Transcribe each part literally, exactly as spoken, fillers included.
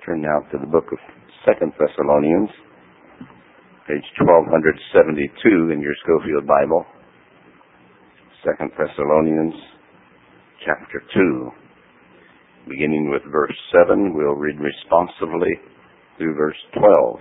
Turn now to the book of Second Thessalonians, page twelve seventy-two in your Schofield Bible. Second Thessalonians, chapter two. Beginning with verse seven, we'll read responsively through verse twelve.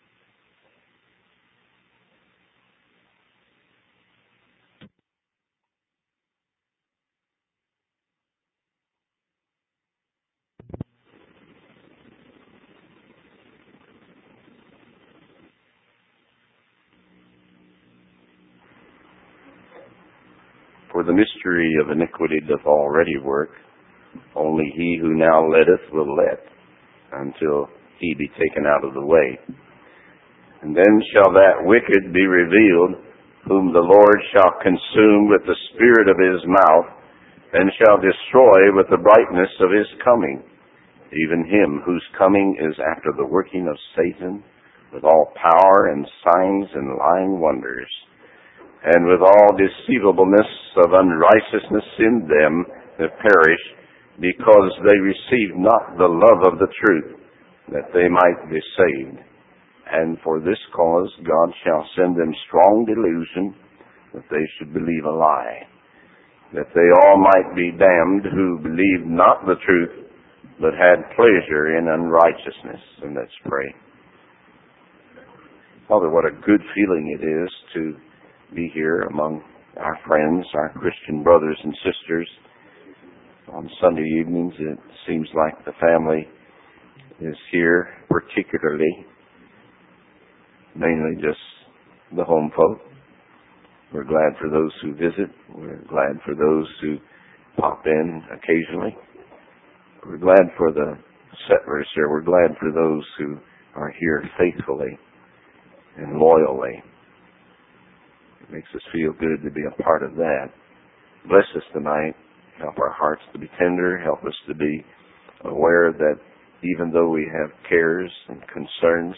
For the mystery of iniquity doth already work. Only he who now letteth will let, until he be taken out of the way. And then shall that wicked be revealed, whom the Lord shall consume with the spirit of his mouth, and shall destroy with the brightness of his coming, even him whose coming is after the working of Satan, with all power and signs and lying wonders, and with all deceivableness of unrighteousness in them that perish, because they receive not the love of the truth, that they might be saved. And for this cause God shall send them strong delusion, that they should believe a lie, that they all might be damned who believed not the truth, but had pleasure in unrighteousness. And let's pray. Father, what a good feeling it is to be here among our friends, our Christian brothers and sisters. On Sunday evenings, it seems like the family is here, particularly, mainly just the home folk. We're glad for those who visit. We're glad for those who pop in occasionally. We're glad for the settlers here. We're glad for those who are here faithfully and loyally. It makes us feel good to be a part of that. Bless us tonight. Help our hearts to be tender. Help us to be aware that even though we have cares and concerns,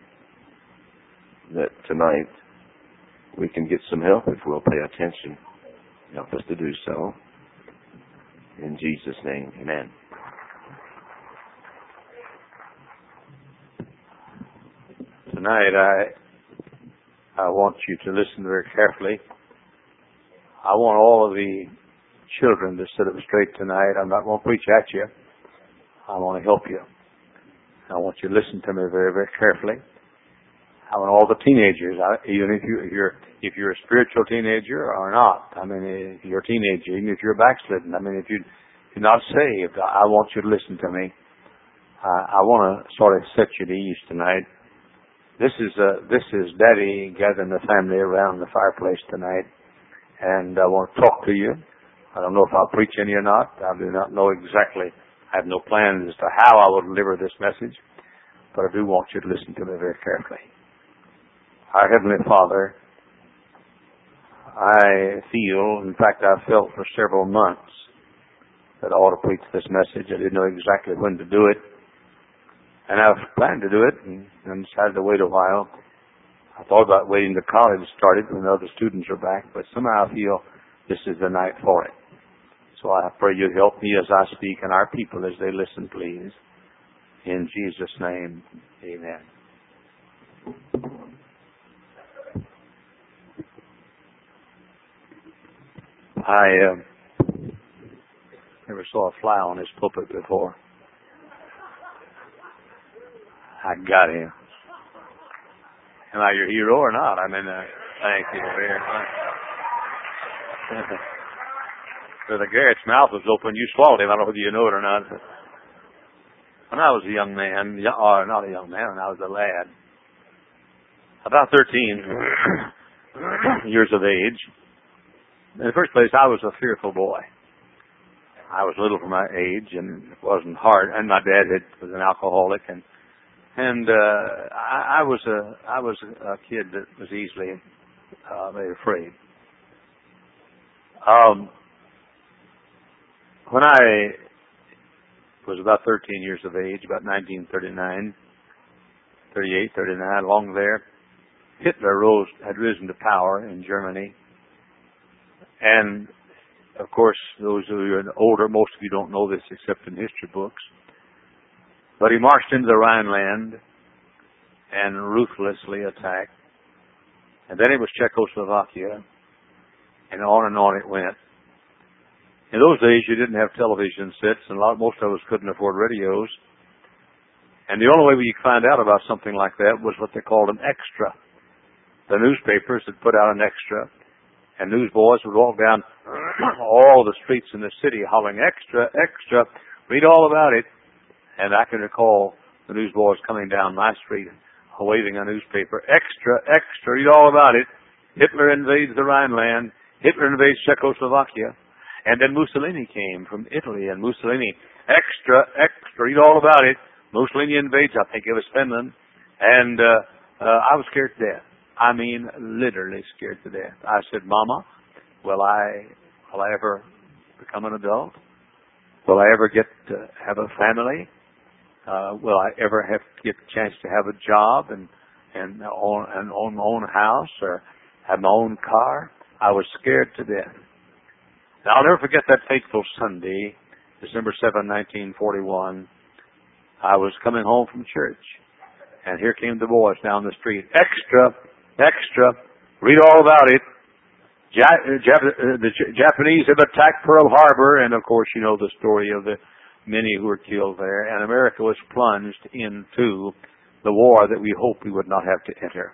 that tonight we can get some help if we'll pay attention. Help us to do so. In Jesus' name, amen. Tonight I I want you to listen very carefully. I want all of the children to sit up straight tonight. I'm not going to preach at you. I want to help you. I want you to listen to me very, very carefully. I want all the teenagers, even if, you, if you're if you're a spiritual teenager or not. I mean, if you're a teenager, even if you're backslidden. I mean, if, you, if you're not saved, I want you to listen to me. I, I want to sort of set you at ease tonight. This is uh, this is Daddy gathering the family around the fireplace tonight, and I want to talk to you. I don't know if I'll preach any or not. I do not know exactly. I have no plans as to how I will deliver this message, but I do want you to listen to me very carefully. Our Heavenly Father, I feel, in fact, I felt for several months that I ought to preach this message. I didn't know exactly when to do it. And I planned to do it and, and decided to wait a while. I thought about waiting till college started when the other students are back, but somehow I feel this is the night for it. So I pray you help me as I speak and our people as they listen, please. In Jesus' name, amen. I uh, never saw a fly on his pulpit before. I got him. Am I your hero or not? I mean, uh, thank you very much. So the Garrett's mouth was open. You swallowed him. I don't know whether you know it or not. When I was a young man, or not a young man, when I was a lad, about thirteen years of age, in the first place, I was a fearful boy. I was little for my age, and it wasn't hard. And my dad had, was an alcoholic, and and uh, I, I was a I was a kid that was easily uh, very afraid. Um, when I was about thirteen years of age, about nineteen thirty-nine, thirty-eight, thirty-nine, along there, Hitler rose had risen to power in Germany, and of course, those who are older, most of you don't know this except in history books. But he marched into the Rhineland and ruthlessly attacked. And then it was Czechoslovakia, and on and on it went. In those days, you didn't have television sets, and a lot, most of us couldn't afford radios. And the only way we could find out about something like that was what they called an extra. The newspapers had put out an extra, and newsboys would walk down all the streets in the city hollering, "Extra, extra, read all about it." And I can recall the newsboys coming down my street waving a newspaper, "Extra, extra, read all about it. Hitler invades the Rhineland. Hitler invades Czechoslovakia." And then Mussolini came from Italy, and Mussolini, "Extra, extra, read all about it. Mussolini invades," I think it was Finland. And uh, uh, I was scared to death. I mean, literally scared to death. I said, "Mama, will I, will I ever become an adult? Will I ever get to have a family? Uh, will I ever have to get a chance to have a job and and own and own my own house or have my own car?" I was scared to death. Now, I'll never forget that fateful Sunday, December seventh, nineteen forty-one. I was coming home from church, and here came the boys down the street. "Extra, extra, read all about it. Ja- Jap- the J- Japanese have attacked Pearl Harbor," and of course, you know the story of the many who were killed there, and America was plunged into the war that we hoped we would not have to enter.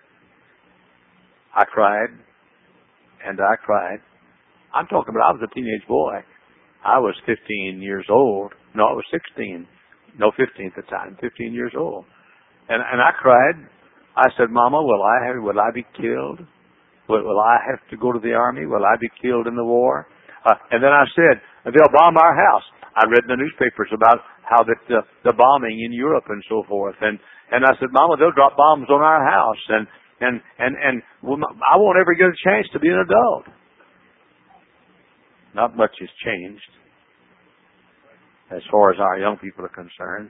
I cried, and I cried. I'm talking about I was a teenage boy. I was fifteen years old. No, I was sixteen. No, fifteen at the time. fifteen years old. And and I cried. I said, "Mama, will I have, will I be killed? Will, will I have to go to the army? Will I be killed in the war?" Uh, and then I said, "They'll bomb our house." I read in the newspapers about how that uh, the bombing in Europe and so forth. And and I said, "Mama, they'll drop bombs on our house, and and and and I won't ever get a chance to be an adult." Not much has changed as far as our young people are concerned.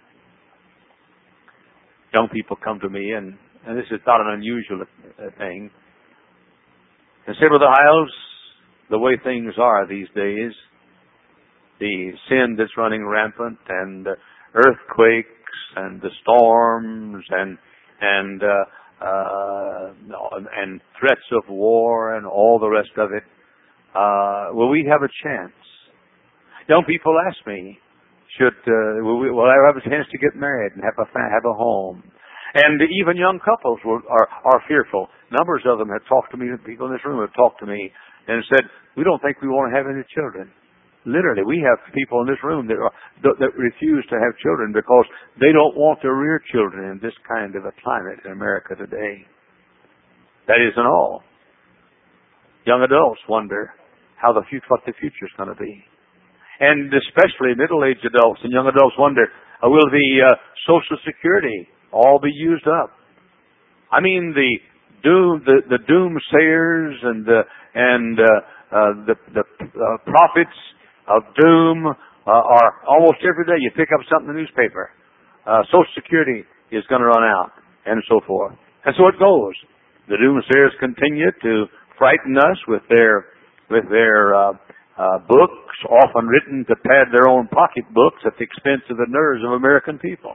Young people come to me, and, and this is not an unusual thing, and say, "Brother Hiles, the way things are these days, the sin that's running rampant, and the earthquakes, and the storms, and and uh, uh, and threats of war, and all the rest of it, uh, will we have a chance?" Young people ask me, "Should uh, will, we, will I have a chance to get married and have a have a home?" And even young couples will, are are fearful. Numbers of them have talked to me. People in this room have talked to me and said, "We don't think we want to have any children." Literally, we have people in this room that are, that refuse to have children because they don't want to rear children in this kind of a climate in America today. That isn't all. Young adults wonder how the future, what the future is going to be. And especially middle-aged adults and young adults wonder, uh, will the uh, Social Security all be used up? I mean, the doom, the, the doomsayers and the and uh, uh, the the uh, prophets of doom uh, are almost every day. You pick up something in the newspaper. Uh, Social Security is going to run out, and so forth. And so it goes. The doomsayers continue to frighten us with their with their uh, uh, books, often written to pad their own pocketbooks at the expense of the nerves of American people.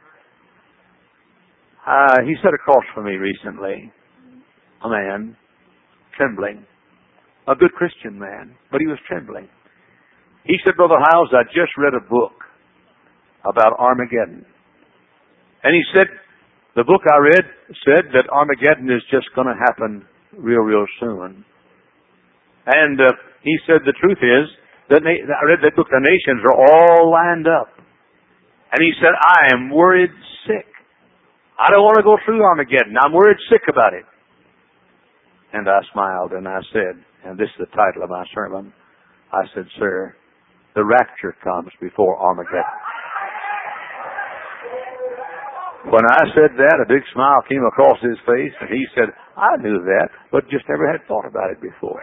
Uh, he sat across from me recently, a man, trembling, a good Christian man, but he was trembling. He said, "Brother Hiles, I just read a book about Armageddon." And he said, the book I read said that Armageddon is just going to happen real, real soon. And uh, he said, the truth is, that na- I read that book, the nations are all lined up. And he said, "I am worried sick. I don't want to go through Armageddon. I'm worried sick about it." And I smiled and I said, and this is the title of my sermon, I said, "Sir, the rapture comes before Armageddon." When I said that, a big smile came across his face, and he said, "I knew that, but just never had thought about it before."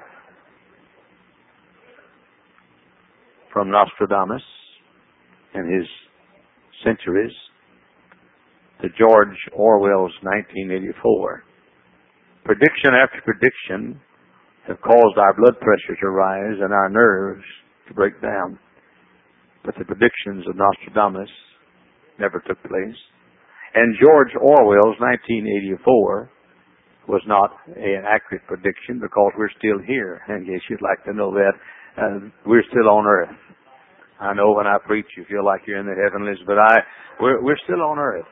From Nostradamus and his centuries to George Orwell's nineteen eighty-four, prediction after prediction have caused our blood pressure to rise and our nerves to break down. But the predictions of Nostradamus never took place. And George Orwell's nineteen eighty-four was not an accurate prediction because we're still here. In case you'd like to know that, uh, we're still on earth. I know when I preach you feel like you're in the heavenlies, but I we're, we're still on earth.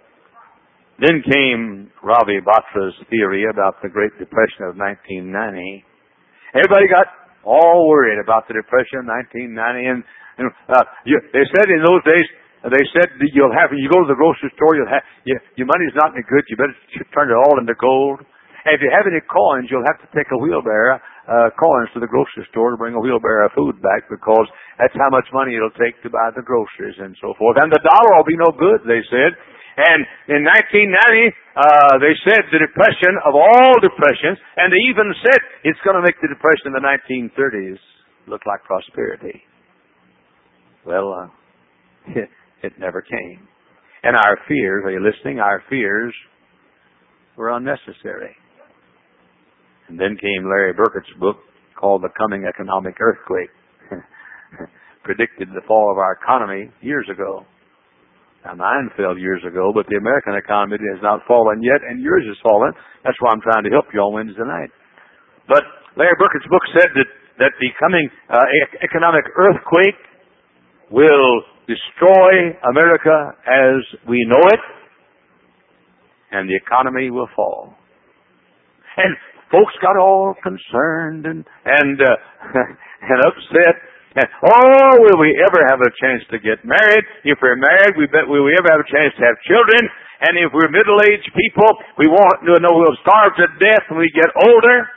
Then came Ravi Batra's theory about the Great Depression of nineteen ninety. Everybody got all worried about the Depression of nineteen ninety, and, and uh, you, they said in those days, they said that you'll have, you go to the grocery store, you'll have, you, your money's not any good, you better turn it all into gold. And if you have any coins, you'll have to take a wheelbarrow, uh, coins to the grocery store to bring a wheelbarrow of food back, because that's how much money it'll take to buy the groceries and so forth. And the dollar will be no good, they said. And in nineteen ninety, uh, they said the depression of all depressions, and they even said it's going to make the depression of the nineteen thirties look like prosperity. Well, uh, it, it never came. And our fears, are you listening? Our fears were unnecessary. And then came Larry Burkett's book called The Coming Economic Earthquake. Predicted the fall of our economy years ago. Now, mine fell years ago, but the American economy has not fallen yet, and yours has fallen. That's why I'm trying to help you on Wednesday night. But Larry Burkett's book said that, that the coming uh, economic earthquake will destroy America as we know it, and the economy will fall. And folks got all concerned and and uh, and upset. And, oh, will we ever have a chance to get married? If we're married, we bet will we ever have a chance to have children? And if we're middle-aged people, we won't know we'll starve to death when we get older.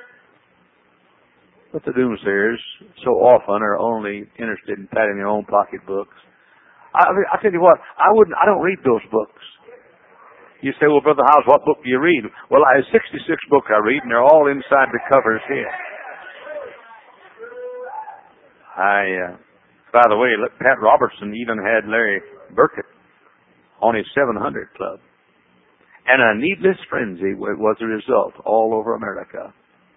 But the doomsayers so often are only interested in patting their own pocketbooks. I, I tell you what, I wouldn't. I don't read those books. You say, well, Brother Howes, what book do you read? Well, I have sixty-six books I read, and they're all inside the covers here. I, uh, by the way, look, Pat Robertson even had Larry Burkett on his seven hundred Club. And a needless frenzy was the result all over America.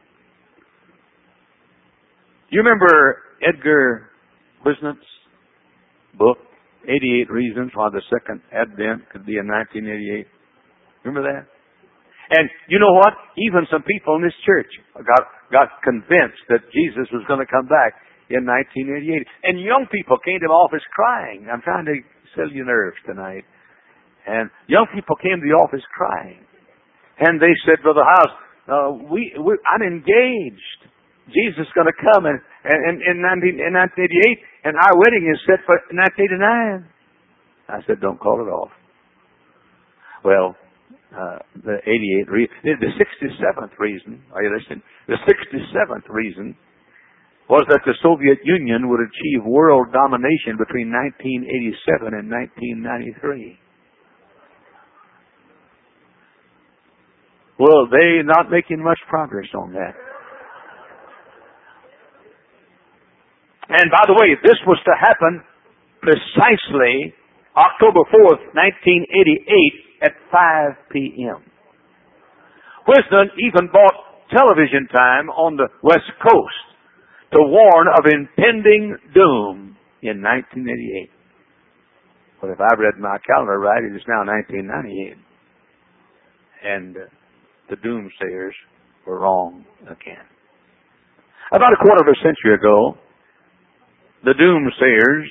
You remember Edgar Wisnot's book, eighty-eight Reasons Why the Second Advent Could Be in nineteen eighty-eight? Remember that? And you know what? Even some people in this church got, got convinced that Jesus was going to come back in nineteen eighty-eight. And young people came to the office crying. I'm trying to sell you nerves tonight. And young people came to the office crying. And they said, Brother House, uh, we, we, I'm engaged. Jesus is going to come in, in, in, nineteen, in nineteen eighty-eight, and our wedding is set for nineteen eighty-nine. I said, don't call it off. Well, uh, the eighty-eight, re- the sixty-seventh reason, are you listening? The sixty-seventh reason was that the Soviet Union would achieve world domination between nineteen eighty-seven and nineteen ninety-three. Well, they're not making much progress on that. And by the way, this was to happen precisely October fourth, nineteen eighty-eight at five p.m. Wisdom even bought television time on the West Coast to warn of impending doom in nineteen eighty-eight. But if I've read my calendar right, it is now nineteen ninety-eight. And uh, the doomsayers were wrong again. About a quarter of a century ago, the doomsayers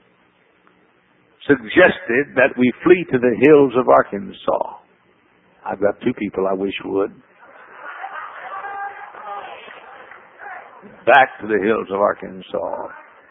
suggested that we flee to the hills of Arkansas. I've got two people I wish would. Back to the hills of Arkansas.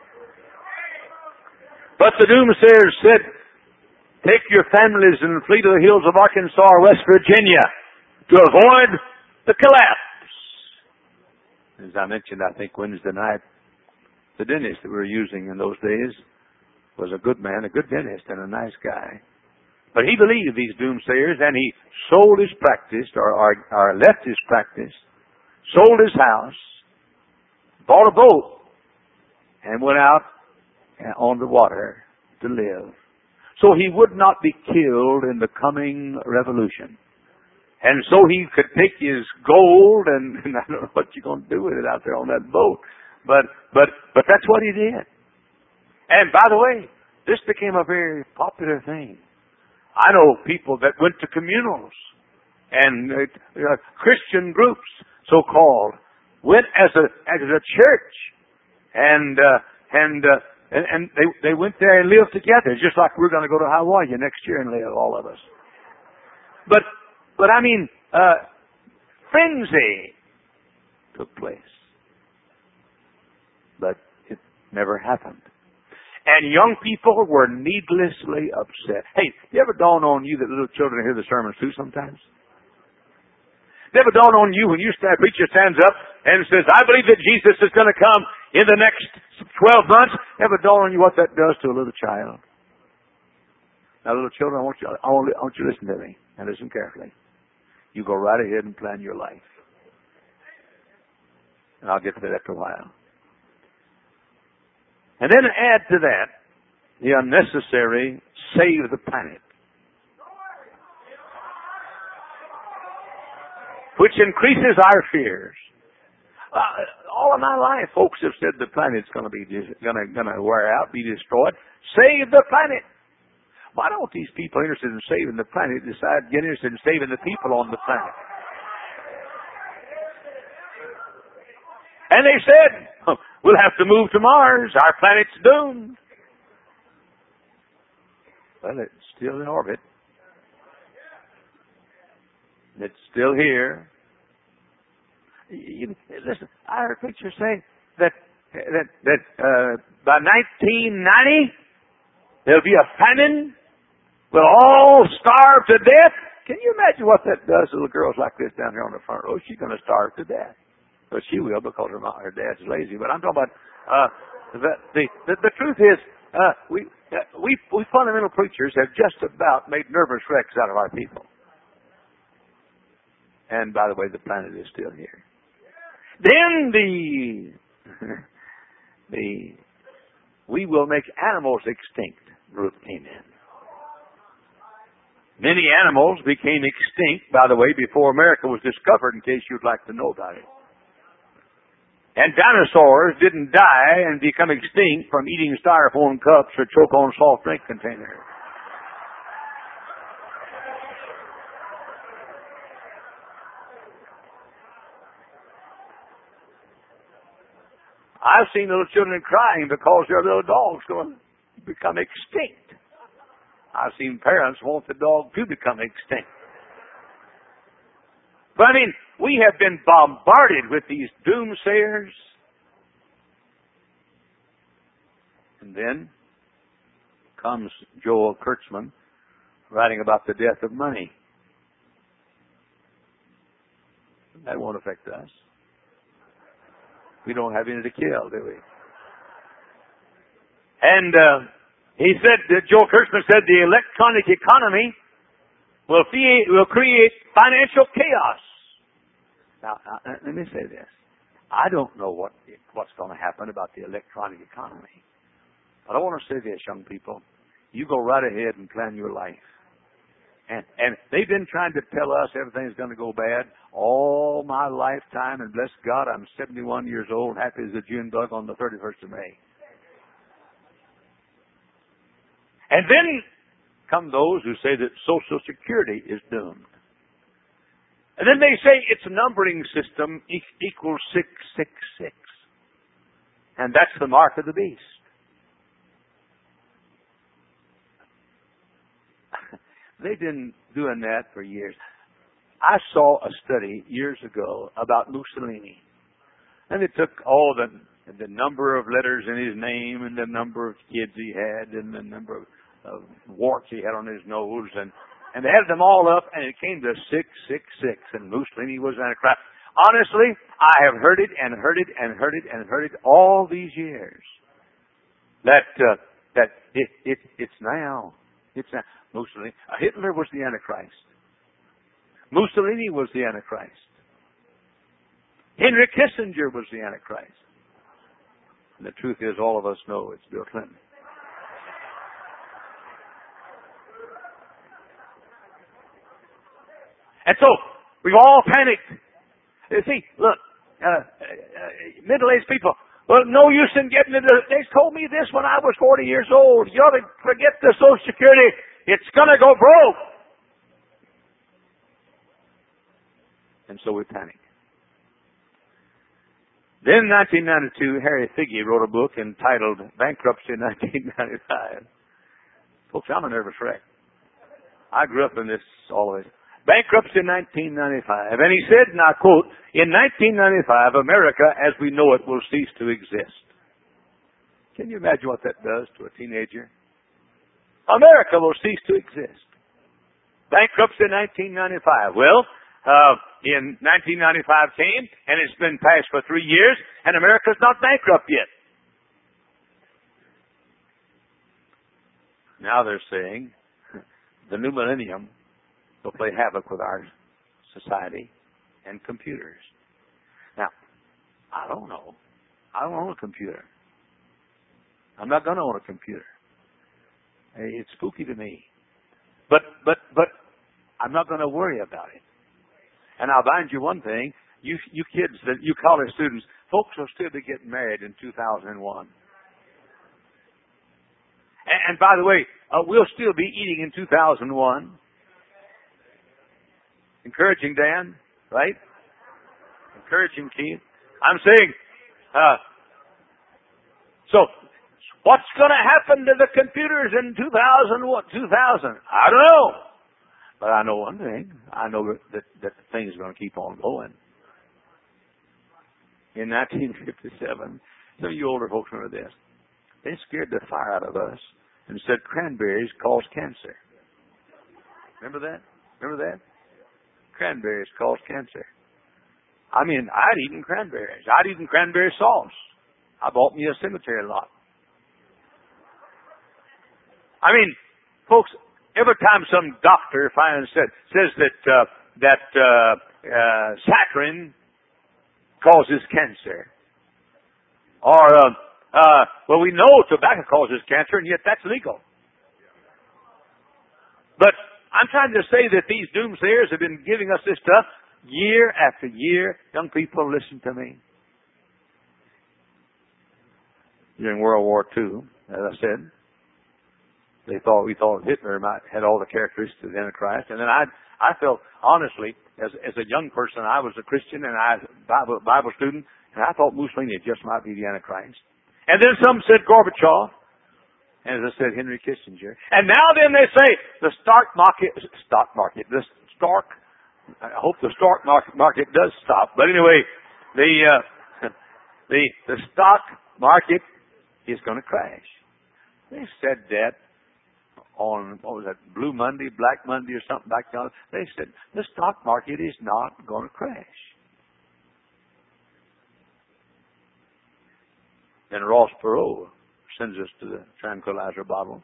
But the doomsayers said, take your families and flee to the hills of Arkansas or West Virginia to avoid the collapse. As I mentioned, I think Wednesday night, the dentist that we were using in those days was a good man, a good dentist, and a nice guy. But he believed these doomsayers, and he sold his practice, or, or, or left his practice, sold his house, bought a boat, and went out on the water to live. So he would not be killed in the coming revolution. And so he could take his gold, and, and I don't know what you're going to do with it out there on that boat. But, but, but that's what he did. And by the way, this became a very popular thing. I know people that went to communals and uh, uh, Christian groups, so-called, went as a as a church, and uh, and, uh, and and they they went there and lived together, just like we're going to go to Hawaii next year and live, all of us. But but I mean, uh, frenzy took place, but it never happened. And young people were needlessly upset. Hey, you ever dawn on you that little children hear the sermons too sometimes? Never dawn on you when you stand, preacher stands up and says, I believe that Jesus is going to come in the next twelve months. Never dawn on you what that does to a little child. Now, little children, I want you, I want, I want you to listen to me, and listen carefully. You go right ahead and plan your life. And I'll get to that after a while. And then add to that the unnecessary save the planet, which increases our fears. Uh, all of my life, folks have said the planet's going to be going to going to wear out, be destroyed. Save the planet. Why don't these people interested in saving the planet decide to get interested in saving the people on the planet? And they said, we'll have to move to Mars. Our planet's doomed. Well, it's still in orbit. It's still here. You, listen, I heard preachers say that that that uh, by nineteen ninety there'll be a famine. We'll all starve to death. Can you imagine what that does to little girls like this down here on the front row? She's going to starve to death. Well, she will because her mom, her dad's lazy. But I'm talking about uh, the, the the the truth is uh, we uh, we we fundamental preachers have just about made nervous wrecks out of our people. And by the way, the planet is still here. Then the the we will make animals extinct group came in. Many animals became extinct, by the way, before America was discovered. In case you'd like to know about it. And dinosaurs didn't die and become extinct from eating styrofoam cups or choke on soft drink containers. I've seen little children crying because their little dog's going to become extinct. I've seen parents want the dog to become extinct. But I mean, we have been bombarded with these doomsayers. And then comes Joel Kurtzman writing about the death of money. That won't affect us. We don't have any to kill, do we? And uh, he said, that Joel Kurtzman said, the electronic economy will create, will create financial chaos. Now, uh, let me say this. I don't know what what's going to happen about the electronic economy. But I want to say this, young people. You go right ahead and plan your life. And, and they've been trying to tell us everything's going to go bad all my lifetime. And bless God, I'm seventy-one years old, happy as a June bug on the thirty-first of May. And then come those who say that Social Security is doomed. And then they say its numbering system equals six six six. And that's the mark of the beast. They've been doing that for years. I saw a study years ago about Mussolini. And they took all the the number of letters in his name and the number of kids he had and the number of, of warts he had on his nose and And they added them all up, and it came to six six six, and Mussolini was Antichrist. Honestly, I have heard it and heard it and heard it and heard it all these years. That uh, that it, it it's now it's now. Mussolini. Uh, Hitler was the Antichrist. Mussolini was the Antichrist. Henry Kissinger was the Antichrist. And the truth is, all of us know it's Bill Clinton. And so, we've all panicked. You see, look, uh, uh, middle-aged people, well, no use in getting into it. They told me this when I was forty years old. You ought to forget the Social Security. It's going to go broke. And so we panic. Then in nineteen ninety-two, Harry Figge wrote a book entitled Bankruptcy in nineteen ninety-five. Folks, I'm a nervous wreck. I grew up in this always. Bankruptcy in nineteen ninety-five. And he said, and I quote, in nineteen ninety-five, America as we know it will cease to exist. Can you imagine what that does to a teenager? America will cease to exist. Bankruptcy in nineteen ninety-five. Well, uh, in nineteen ninety-five came, and it's been passed for three years, and America's not bankrupt yet. Now they're saying the new millennium will play havoc with our society and computers. Now, I don't know. I don't own a computer. I'm not going to own a computer. It's spooky to me. But, but, but I'm not going to worry about it. And I'll bind you one thing. You, you kids, that you college students, folks will still be getting married in two thousand one. And, and by the way, uh, we'll still be eating in two thousand one. Encouraging, Dan, right? Encouraging, Keith. I'm saying, uh, so what's going to happen to the computers in two thousand? What, two thousand? I don't know. But I know one thing. I know that, that, that the thing is going to keep on going. In nineteen fifty-seven, some of you older folks remember this. They scared the fire out of us and said cranberries cause cancer. Remember that? Remember that? Cranberries cause cancer. I mean, I'd eaten cranberries. I'd eaten cranberry sauce. I bought me a cemetery lot. I mean, folks, every time some doctor finally said, says that uh, that uh, uh, saccharin causes cancer, or uh, uh, well, we know tobacco causes cancer, and yet that's legal. But I'm trying to say that these doomsayers have been giving us this stuff year after year. Young people, listen to me. During World War Two, as I said, they thought we thought Hitler might had all the characteristics of the Antichrist, and then I I felt honestly, as as a young person, I was a Christian and I was a Bible, Bible student, and I thought Mussolini just might be the Antichrist. And then some said Gorbachev, and as I said, Henry Kissinger. And now then they say the stock market, stock market, the stock. I hope the stock market market does stop. But anyway, the uh, the the stock market is going to crash. They said that on, what was that, Blue Monday, Black Monday or something like that. They said the stock market is not going to crash. Then Ross Perot sends us to the tranquilizer bottle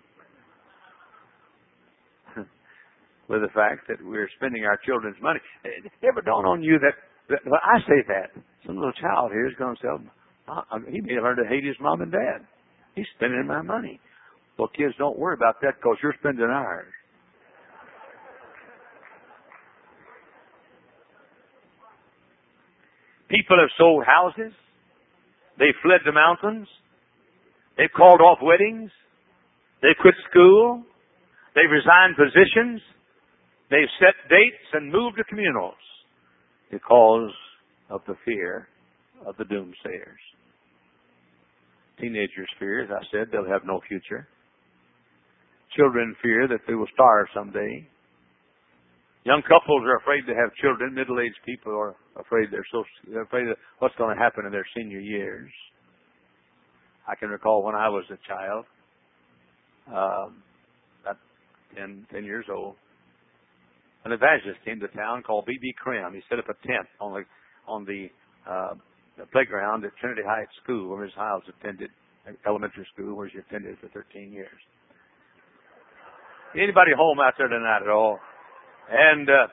with the fact that we're spending our children's money. It ever dawned on you that, that when I say that, some little child here is going to say, uh, he may have learned to hate his mom and dad. He's spending my money. Well, kids, don't worry about that because you're spending ours. People have sold houses. They've fled the mountains. They've called off weddings. They've quit school. They've resigned positions. They've set dates and moved to communals because of the fear of the doomsayers. Teenagers fear, as I said, they'll have no future. Children fear that they will starve someday. Young couples are afraid to have children. Middle-aged people are afraid they're so they're afraid of what's going to happen in their senior years. I can recall when I was a child, um, about ten, ten years old, an evangelist came to town called B B Krim. He set up a tent on the on the, uh, the playground at Trinity Heights School, where Miz Hiles attended, elementary school, where she attended for thirteen years. Anybody home out there tonight at all? And uh,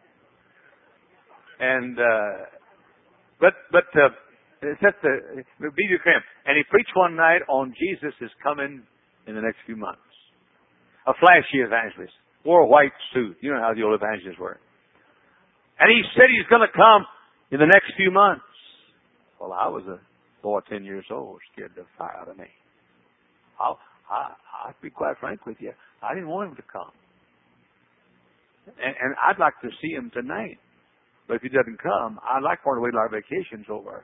and uh, but but uh, it's at the B B Krim, and he preached one night on Jesus is coming in the next few months. A flashy evangelist, wore a white suit. You know how the old evangelists were. And he said he's going to come in the next few months. Well, I was a boy ten years old, scared the fire out of me. I'll, I, I'll be quite frank with you. I didn't want him to come. And, and I'd like to see him tonight. But if he doesn't come, I'd like for him to wait till our vacation's over.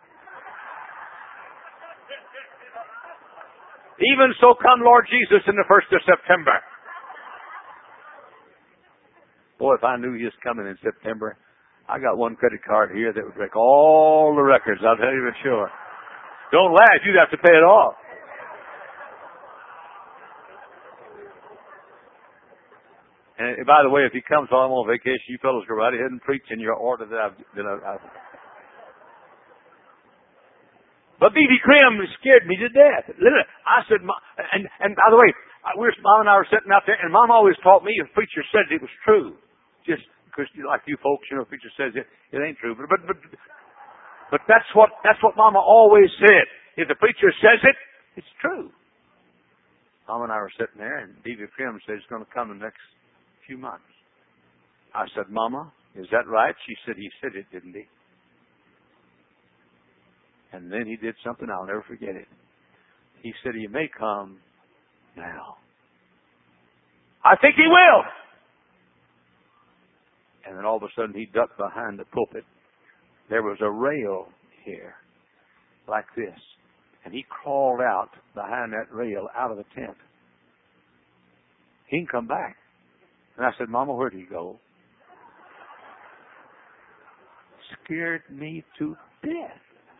Even so, come Lord Jesus in the first of September. Boy, if I knew he was coming in September, I got one credit card here that would break all the records, I'll tell you for sure. Don't laugh, you'd have to pay it off. And by the way, if he comes while I'm on vacation, you fellows go right ahead and preach in your order that I've... That I've But B B Crim scared me to death. I said, and, and by the way, we were, Mom and I were sitting out there, and Mom always taught me if a preacher said it was true. Just because, you know, like you folks, you know, if a preacher says it, it ain't true. But, but, but, but that's what, that's what Mama always said. If the preacher says it, it's true. Mom and I were sitting there, and B B Crim said it's going to come in the next few months. I said, Mama, is that right? She said, he said it, didn't he? And then he did something, I'll never forget it. He said, he may come now. I think he will. And then all of a sudden he ducked behind the pulpit. There was a rail here, like this. And he crawled out behind that rail out of the tent. He can come back. And I said, Mama, where'd he go? Scared me to death.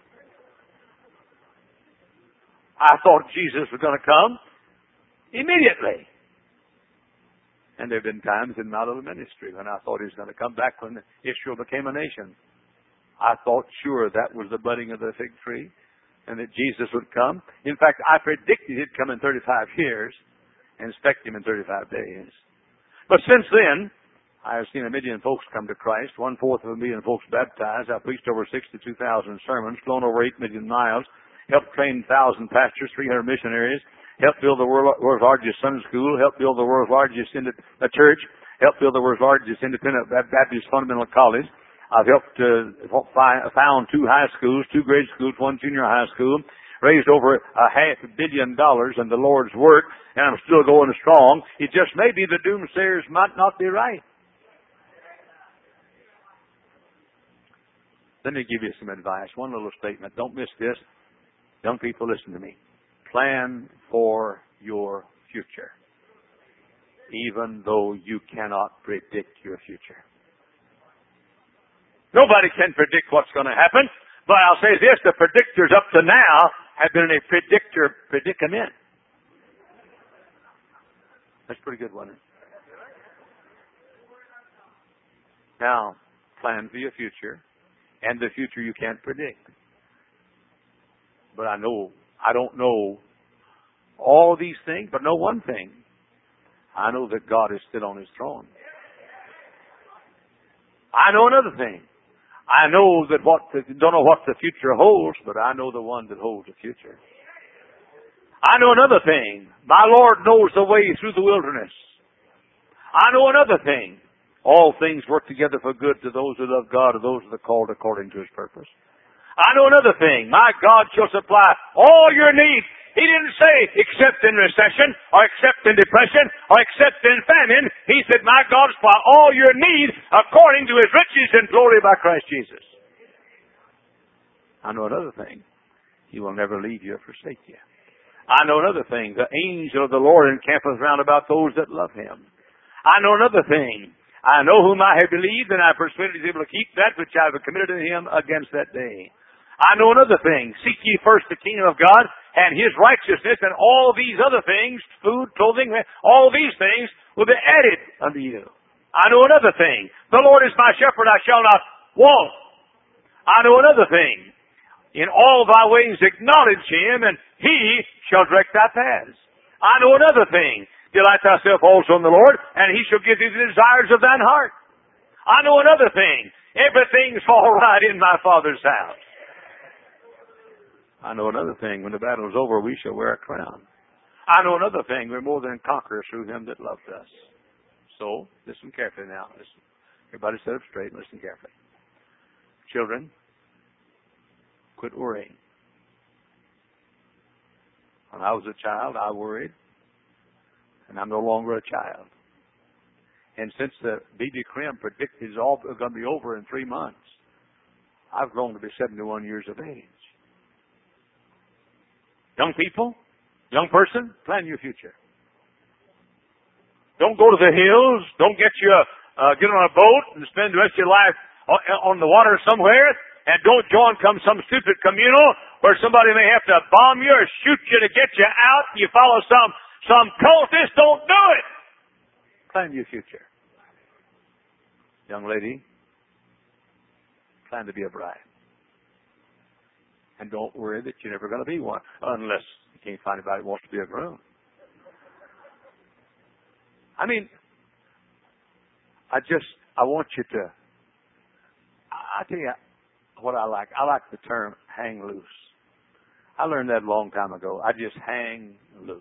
I thought Jesus was going to come immediately. And there have been times in my little ministry when I thought he was going to come back when Israel became a nation. I thought sure that was the budding of the fig tree and that Jesus would come. In fact, I predicted he'd come in thirty-five years and expect him in thirty-five days. But since then, I have seen a million folks come to Christ, one-fourth of a million folks baptized. I've preached over sixty-two thousand sermons, flown over eight million miles, helped train one thousand pastors, three hundred missionaries, helped build the world's largest Sunday school, helped build the world's largest a church, helped build the world's largest independent Baptist fundamental college. I've helped uh, found two high schools, two grade schools, one junior high school, raised over a half a billion dollars in the Lord's work, and I'm still going strong. It just may be the doomsayers might not be right. Let me give you some advice. One little statement. Don't miss this. Young people, listen to me. Plan for your future, even though you cannot predict your future. Nobody can predict what's going to happen, but I'll say this, the predictors up to now have been in a predictor predicament. That's pretty good, wasn't it? Now, plan for your future, and the future you can't predict. But I know, I don't know all these things, but know one thing. I know that God is still on His throne. I know another thing. I know that what, the, don't know what the future holds, but I know the one that holds the future. I know another thing. My Lord knows the way through the wilderness. I know another thing. All things work together for good to those who love God, to those that are called according to His purpose. I know another thing. My God shall supply all your needs. He didn't say except in recession, or except in depression, or except in famine. He said, my God shall supply all your needs according to His riches and glory by Christ Jesus. I know another thing. He will never leave you or forsake you. I know another thing. The angel of the Lord encampeth round about those that love Him. I know another thing. I know whom I have believed, and I persuaded He's able to keep that which I have committed to Him against that day. I know another thing. Seek ye first the kingdom of God and His righteousness, and all these other things, food, clothing, all these things will be added unto you. I know another thing. The Lord is my shepherd, I shall not want. I know another thing. In all thy ways acknowledge Him, and He shall direct thy paths. I know another thing. Delight thyself also in the Lord, and He shall give thee the desires of thine heart. I know another thing. Everything's all right in my Father's house. I know another thing. When the battle is over, we shall wear a crown. I know another thing. We're more than conquerors through Him that loved us. So, listen carefully now. Listen. Everybody sit up straight and listen carefully. Children, quit worrying. When I was a child, I worried. and I'm no longer a child. And since the B B Krim predicted it's all going to be over in three months, I've grown to be seventy-one years of age. Young people, young person, plan your future. Don't go to the hills. Don't get you a, uh, get on a boat and spend the rest of your life on the water somewhere. And don't join come some stupid communal where somebody may have to bomb you or shoot you to get you out. You follow some some cultist. Don't do it. Plan your future. Young lady, plan to be a bride. And don't worry that you're never going to be one unless you can't find anybody who wants to be a groom. I mean, I just, I want you to, I tell you what I like. I like the term hang loose. I learned that a long time ago. I just hang loose.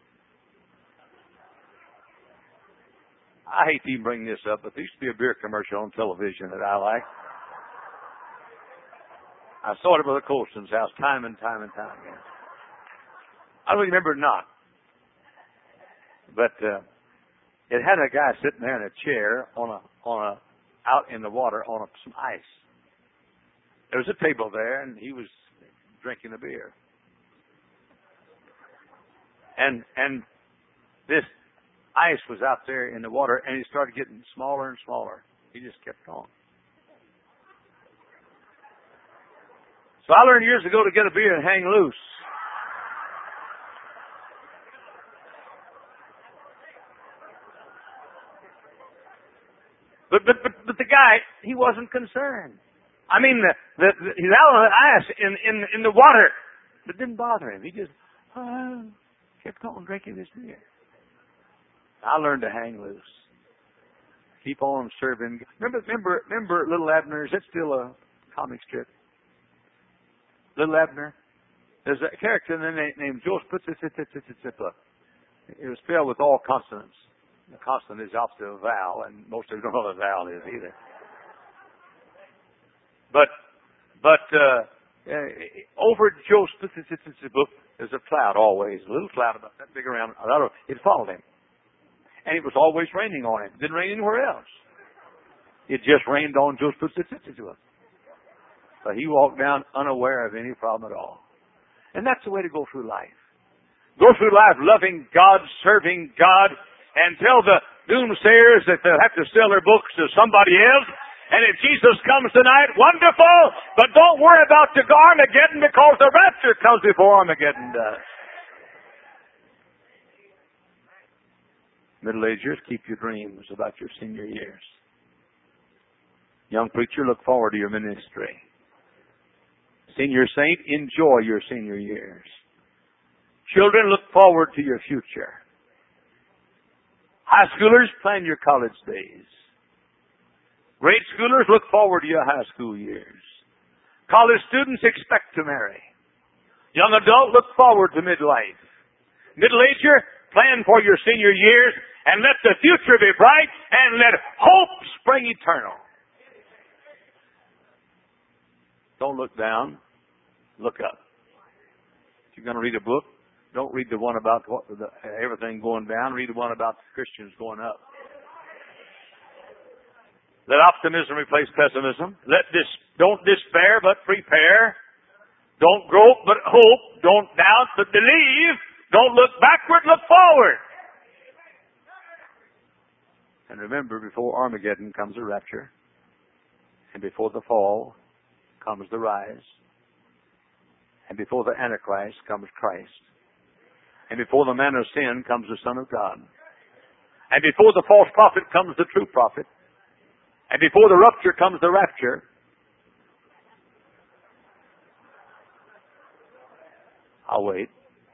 I hate to even bring this up, but there used to be a beer commercial on television that I like. I saw it at Brother Colston's house time and time and time again. I don't remember it not. But uh, it had a guy sitting there in a chair on a on a out in the water on a, some ice. There was a table there, and he was drinking a beer. And and this ice was out there in the water, and it started getting smaller and smaller. He just kept on. So I learned years ago to get a beer and hang loose. But but but, but the guy, he wasn't concerned. I mean, the, the, the, he's out on the ice in, in in the water. It didn't bother him. He just uh, kept on drinking his beer. I learned to hang loose. Keep on serving. Remember, remember, remember, Little Abner. Is that still a comic strip? Little Abner. There's a character in there named Joseph. It was spelled with all consonants. The consonant is opposite of a vowel, and most of you don't know what a vowel is either. But, but uh, over Joseph, there's a cloud always, a little cloud about that big around. It followed him, and it was always raining on him. It didn't rain anywhere else. It just rained on Joseph. But he walked down unaware of any problem at all. And that's the way to go through life. Go through life loving God, serving God, and tell the doomsayers that they'll have to sell their books to somebody else. And if Jesus comes tonight, wonderful. But don't worry about the Armageddon, because the rapture comes before Armageddon does. Middle-agers, keep your dreams about your senior years. Young preacher, look forward to your ministry. Senior saint, enjoy your senior years. Children, look forward to your future. High schoolers, plan your college days. Grade schoolers, look forward to your high school years. College students, expect to marry. Young adult, look forward to midlife. Middle-ager, plan for your senior years, and let the future be bright, and let hope spring eternal. Don't look down. Look up. If you're going to read a book, don't read the one about what, the, everything going down. Read the one about the Christians going up. Let optimism replace pessimism. Let dis, don't despair, but prepare. Don't grope, but hope. Don't doubt, but believe. Don't look backward, look forward. And remember, before Armageddon comes the rapture, and before the fall comes the rise, and before the Antichrist comes Christ, and before the man of sin comes the Son of God, and before the false prophet comes the true prophet, and before the rupture comes the rapture. I'll wait.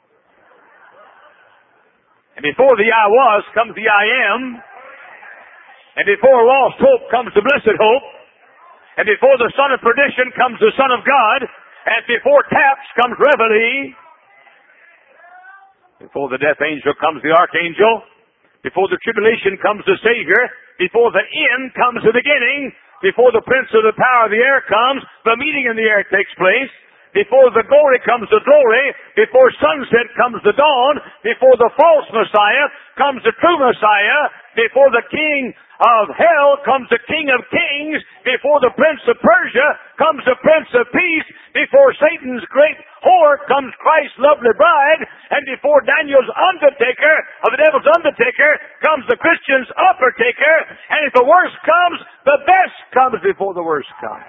And before the I was comes the I am, and before lost hope comes the blessed hope, and before the son of perdition comes the Son of God, and before taps comes Reveille, before the death angel comes the archangel, before the tribulation comes the Savior, before the end comes the beginning, before the prince of the power of the air comes, the meeting in the air takes place, before the glory comes the glory, before sunset comes the dawn, before the false Messiah comes the true Messiah, before the king of hell comes the King of Kings, before the Prince of Persia comes the Prince of Peace, before Satan's great whore comes Christ's lovely bride, and before Daniel's undertaker, of the devil's undertaker, comes the Christian's upper taker, and if the worst comes, the best comes before the worst comes.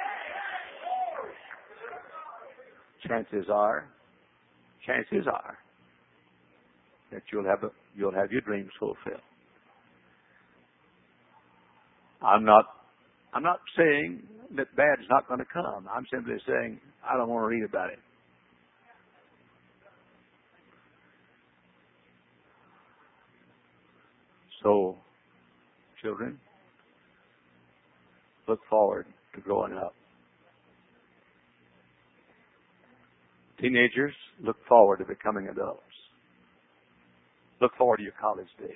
Chances are, chances are, that you'll have a, you'll have your dreams fulfilled. I'm not, I'm not saying that bad's not going to come. I'm simply saying I don't want to read about it. So, children, look forward to growing up. Teenagers, look forward to becoming adults. Look forward to your college days.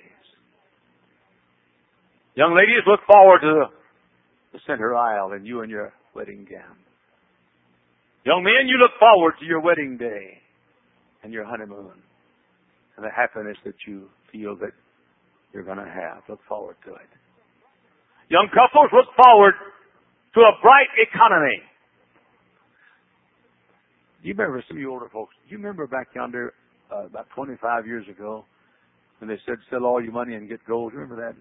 Young ladies, look forward to the center aisle and you and your wedding gown. Young men, you look forward to your wedding day and your honeymoon and the happiness that you feel that you're going to have. Look forward to it. Young couples, look forward to a bright economy. Do you remember, some of you older folks, do you remember back yonder uh, about twenty-five years ago when they said sell all your money and get gold? Do you remember that?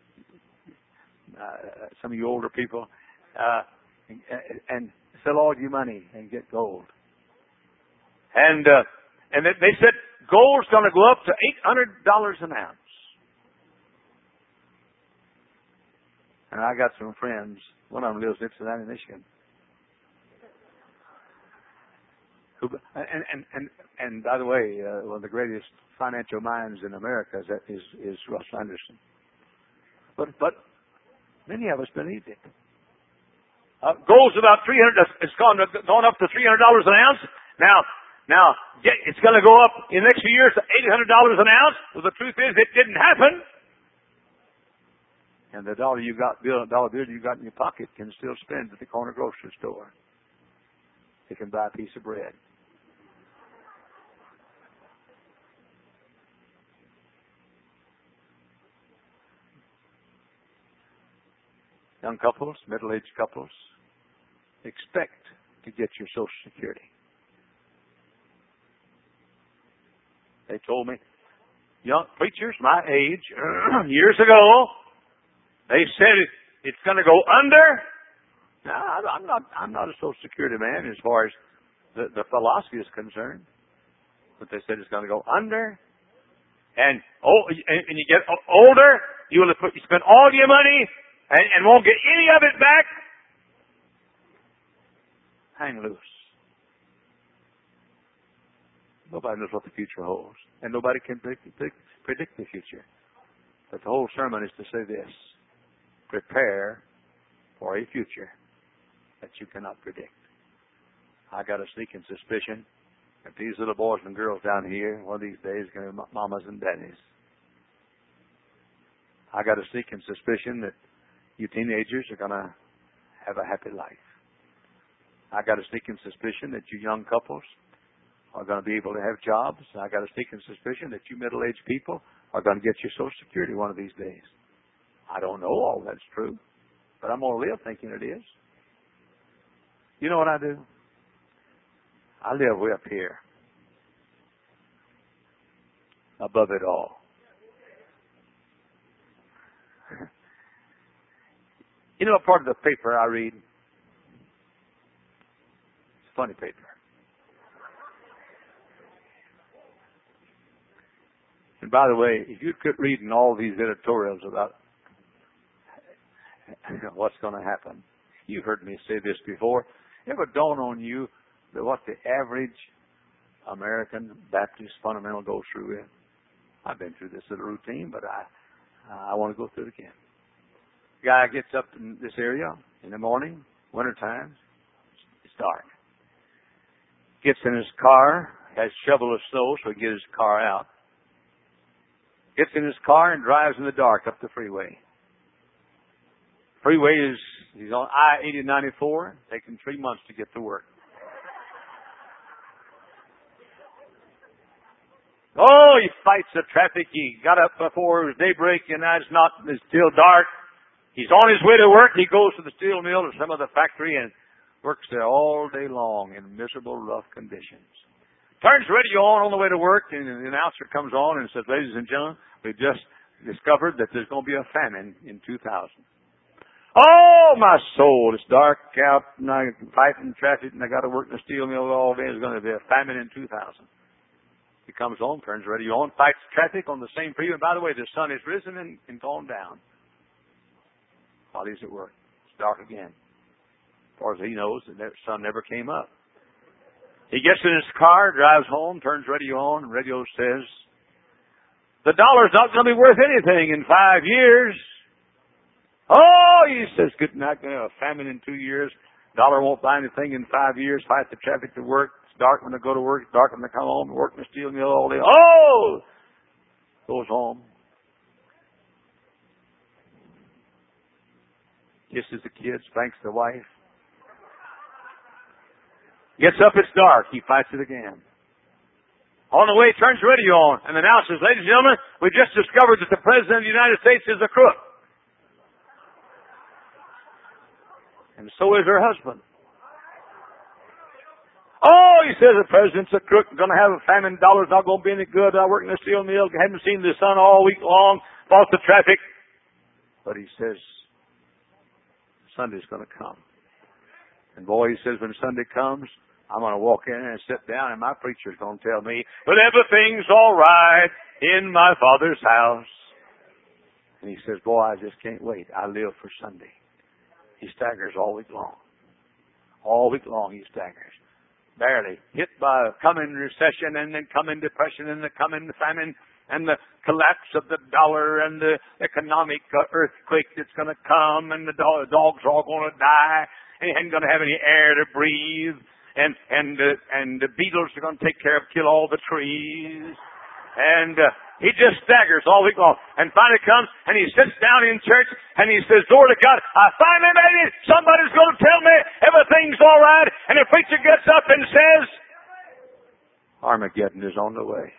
Uh, some of you older people, uh, and, and sell all your money and get gold. And uh, and they said gold's going to go up to eight hundred dollars an ounce. And I got some friends. One of them lives in Cincinnati, Michigan. Who, and, and, and, and by the way, uh, one of the greatest financial minds in America is, is, is Russ Anderson. But, but many of us believe it. Uh, gold's about three hundred. It's gone gone up to three hundred dollars an ounce. Now, now it's going to go up in the next few years to eight hundred dollars an ounce. Well, the truth is, it didn't happen. And the dollar you got, bill, dollar bill you got in your pocket, can still spend at the corner grocery store. It can buy a piece of bread. Young couples, middle-aged couples, expect to get your Social Security. They told me, young preachers my age, years ago, they said it, it's going to go under. Now, I'm not, I'm not a Social Security man as far as the, the philosophy is concerned, but they said it's going to go under. And oh, and, and you get older, you will you spend all your money. And, and won't get any of it back. Hang loose. Nobody knows what the future holds. And nobody can predict, predict, predict the future. But the whole sermon is to say this. Prepare for a future that you cannot predict. I got a sneaking suspicion that these little boys and girls down here, one of these days, are going to be mamas and daddies. I got a sneaking suspicion that you teenagers are going to have a happy life. I got a sneaking suspicion that you young couples are going to be able to have jobs. I got a sneaking suspicion that you middle-aged people are going to get your Social Security one of these days. I don't know all that's true, but I'm going to live thinking it is. You know what I do? I live way up here, above it all. You know what part of the paper I read? It's a funny paper. And by the way, if you quit reading all these editorials about what's going to happen, you've heard me say this before. It ever dawn on you that what the average American Baptist fundamental goes through is? I've been through this little routine, but I I want to go through it again. Guy gets up in this area in the morning, winter time, it's dark. Gets in his car, has a shovel of snow so he can get his car out. Gets in his car and drives in the dark up the freeway. Freeway is, he's on I eighty ninety-four, taking three months to get to work. Oh, he fights the traffic. He got up before it was daybreak, and now it's not, it's still dark. He's on his way to work. He goes to the steel mill or some other factory and works there all day long in miserable, rough conditions. Turns the radio on on the way to work, and the announcer comes on and says, ladies and gentlemen, we just discovered that there's going to be a famine in two thousand. Oh, my soul, it's dark out, and I'm fighting traffic, and I got to work in the steel mill all day. There's going to be a famine in two thousand. He comes on, turns the radio on, fights traffic on the same freeway. And by the way, the sun has risen and, and gone down while he's at work. It's dark again. As far as he knows, the sun never came up. He gets in his car, drives home, turns radio on, and radio says, the dollar's not going to be worth anything in five years. Oh, he says, good night, going to have a famine in two years. Dollar won't buy anything in five years. Fight the traffic to work. It's dark when they go to work. It's dark when they come home. Work in the steel mill all day. Oh! Goes home. Kisses the kids. Thanks the wife. Gets up, it's dark. He fights it again. On the way, turns the radio on and announces, ladies and gentlemen, we just discovered that the President of the United States is a crook. And so is her husband. Oh, he says the President's a crook. Going to have a famine. Dollar's not going to be any good. I work in the steel mill. Haven't seen the sun all week long. Fought the traffic. But he says, Sunday's going to come. And boy, he says, when Sunday comes, I'm going to walk in and sit down, and my preacher's going to tell me, but everything's all right in my Father's house. And he says, boy, I just can't wait. I live for Sunday. He staggers all week long. All week long he staggers. Barely. Hit by a coming recession and then coming depression and the coming famine and the collapse of the dollar and the economic earthquake that's going to come and the dogs are all going to die and he ain't going to have any air to breathe. And and uh, and the beetles are going to take care of, kill all the trees. And uh, he just staggers all week long. And finally comes and he sits down in church and he says, Lord of God, I finally made it. Somebody's going to tell me everything's all right. And the preacher gets up and says, Armageddon is on the way.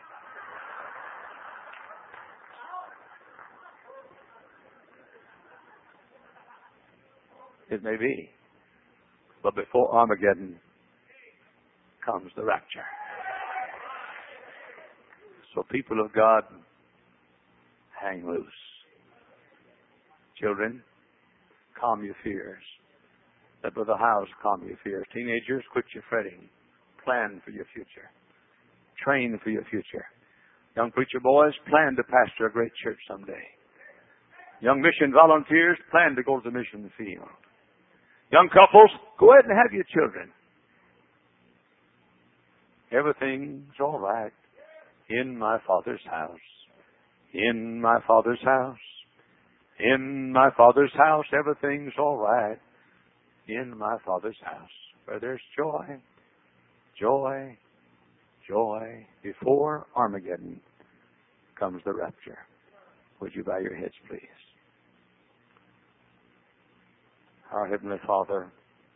It may be. But before Armageddon comes the rapture. So people of God, hang loose. Children, calm your fears. Let Brother Howes calm your fears. Teenagers, quit your fretting. Plan for your future. Train for your future. Young preacher boys, plan to pastor a great church someday. Young mission volunteers, plan to go to the mission field. Young couples, go ahead and have your children. Everything's all right in my Father's house. In my Father's house. In my Father's house, everything's all right. In my Father's house, where there's joy, joy, joy. Before Armageddon comes the rapture. Would you bow your heads, please? Our Heavenly Father,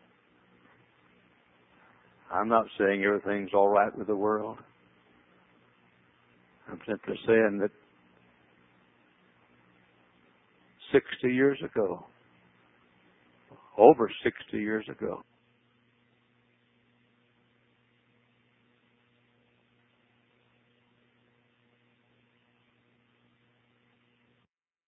I'm not saying everything's all right with the world. I'm simply saying that sixty years ago, over sixty years ago,